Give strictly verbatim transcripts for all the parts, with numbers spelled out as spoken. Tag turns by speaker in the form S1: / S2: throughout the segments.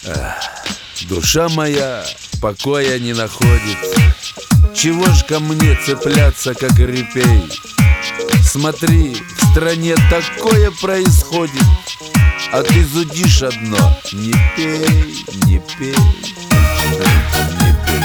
S1: Душа моя покоя не находит. Чего ж ко мне цепляться, как репей? Смотри, в стране такое происходит, а ты зудишь одно: не пей, не пей, не пей.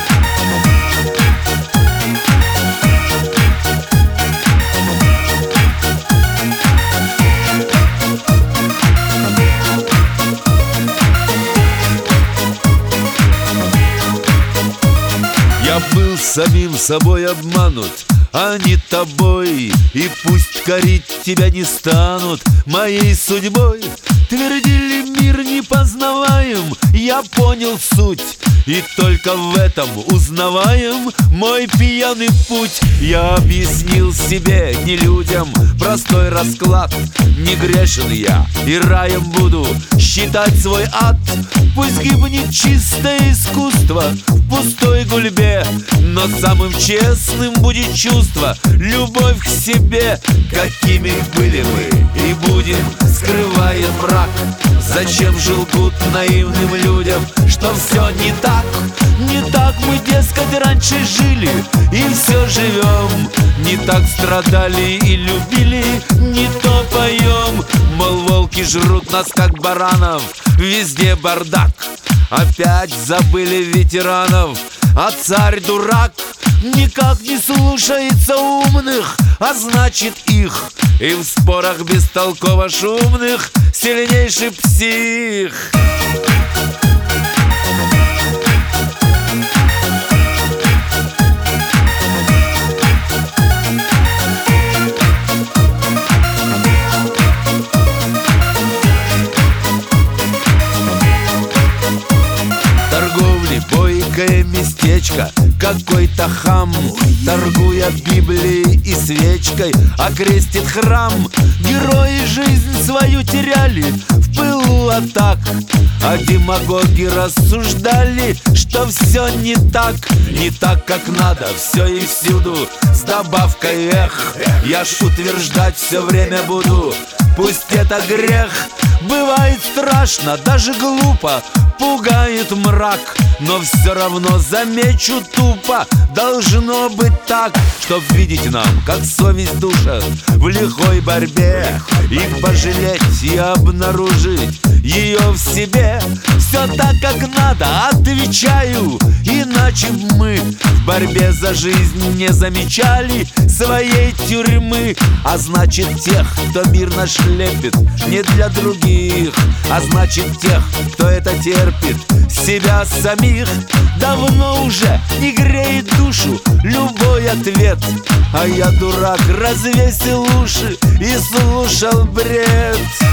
S1: Я был самим собой обманут, а не тобой, и пусть корить тебя не станут моей судьбой. Твердили, мир непознаваем, я понял суть, и только в этом узнаваем мой пьяный путь. Я объяснил себе, не людям, простой расклад: не грешен я, и раем буду считать свой ад. Пусть гибнет чистое искусство в пустой гульбе, но самым честным будет чувство, любовь к себе. Какими были мы и будем, скрывая мрак. Зачем же лгут наивным людям, что все не так? Не так мы, дескать, раньше жили и все живем. Не так страдали и любили, не то поем. Мол, волки жрут нас, как баранов, везде бардак. Опять забыли ветеранов, а царь дурак никак не слушается умных, а значит их. И в спорах бестолково шумных сильнейший псих. Бойкое местечко, какой-то хам, торгуя Библией и свечкой, окрестит храм. Герои жизнь свою теряли в пылу атак, а демагоги рассуждали, что все не так. Не так, как надо, все и всюду с добавкой эх. Я ж утверждать все время буду, пусть это грех. Бывает страшно, даже глупо, пугает мрак, но все равно замечу тупо: должно быть так, чтоб видеть нам, как совесть душит в лихой борьбе, и пожалеть и обнаружить ее в себе. Все так, как надо, отвечаю, иначе б мы в борьбе за жизнь не замечали своей тюрьмы. А значит, тех, кто мир наш лепит, не для других, а значит, тех, кто это терпит, себя самих. Давно уже не греет душу любой ответ, а я, дурак, развесил уши и слушал бред.